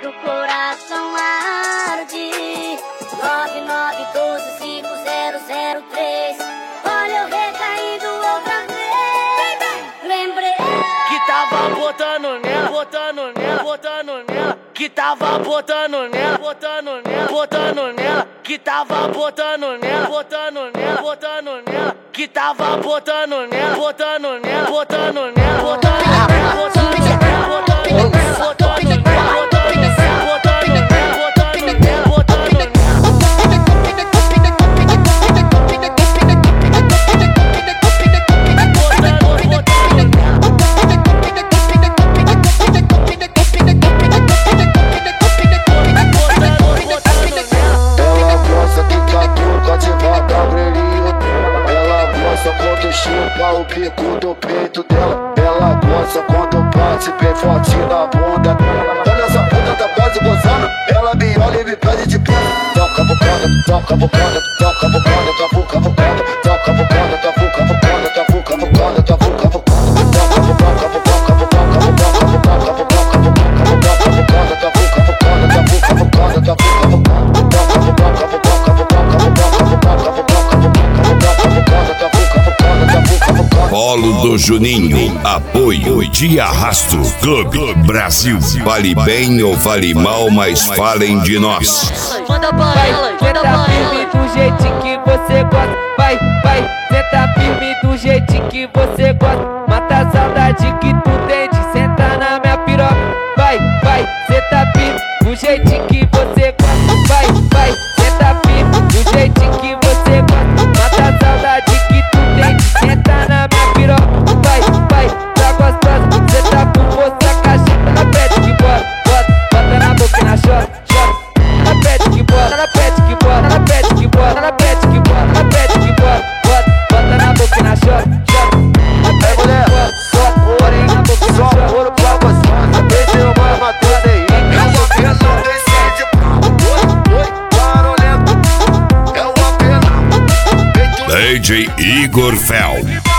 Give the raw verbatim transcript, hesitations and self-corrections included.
pro coração arde. Nove nove doze cinco zero zero três. Olha eu recaindo outra vez. Lembrei que tava botando nela, botando nela, botando nela. Que tava botando nela, botando nela, botando nela. Que tava botando nela, botando nela, botando nela. Que tava botando nela, botando nela, botando nela, botando nela, botando nela, botando nela, botando nela, botando nela, botando nela, botando nela, botando nela. Chupa o bico do peito dela. Ela gosta quando eu passe bem forte na bunda. Olha essa puta tá quase gozando. Ela me olha e me pede de pé. Toca bocada, toca bocada, toca bocada, tavuca bocada, toca bocada, tavuca bocada, tavuca bocada, tavuca bocada, toca bocada, boca boca boca boca boca boca boca bocada, tavuca bocada, tavuca bocada, tavuca bocada, toca bocada, boca boca boca boca boca Polo do Juninho, apoio de Arrasto Clube Brasil. Vale bem ou vale mal, mas falem de nós. Manda pra ela, manda pra firme do jeitinho que você gosta. Vai, vai, senta firme do jeitinho que você gosta. Mata a saudade que tu tem de sentar na minha piroca. Vai, vai, senta firme do jeitinho que você gosta. Vai, vai, senta firme do jeitinho que você gosta. Mata a saudade que tu tem de sentar na minha piroca. Vai, vai, tá gostosa, cê tá com força, a cacheta na pede que bora, bota, bota na boca e na chora, chora. Na pede que bora, na pede que bora, na pede que bora, na pede que bora, na pede que bora, bota, bota na boca e na chora, chora. Na pede que bora, bota, porém na boca e na chora. Só ouro pra gostosa, deixa eu mais matar aí. É uma pena descer de prova. Oi, oi, barulhento. É uma pena. D J Igor Fel.